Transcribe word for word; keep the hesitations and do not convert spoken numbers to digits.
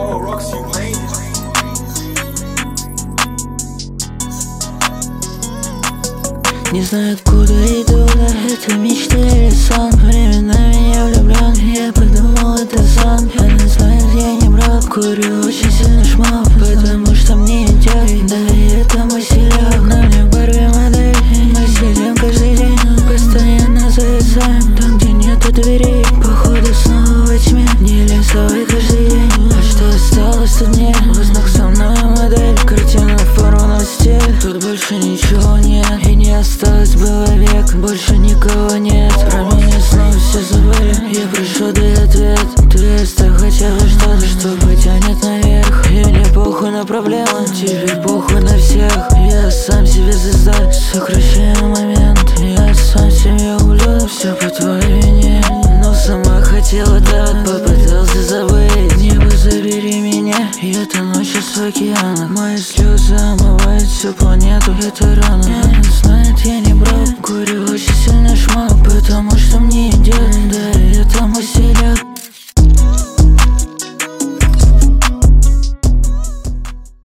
Не знаю, откуда иду, да это мечта или сон. Временами я влюблен, я подумал, это сон. Она знает, я не брат, курю очень сильно шмал, потому что мне идет, да и это мой селек. На мне Барби модель, мы сидим каждый день, постоянно зависаем там, где нету дверей. Походу снова во тьме, не лесовой каждый день. А что осталось тут мне? Воздух со мной модель, картина порвана в стиль. Тут больше ничего нет, и не осталось было век. Больше никого нет, про меня снова все забыли. Я прошу, дай ответ, ты оставь хотя бы что-то, что потянет наверх. И мне похуй на проблемы, теперь похуй на всех. Я сам себе звезда, сокращаю момент. Я сам себе ублюдок, все по твоей вине. Но сама хотела так, попытался забыть. Небо, забери меня, я тону сейчас в океанах. Мои слезы омывают всю планету, это рано. Она знает, я не брат, курю очень сильно шмал, потому что мне идет, да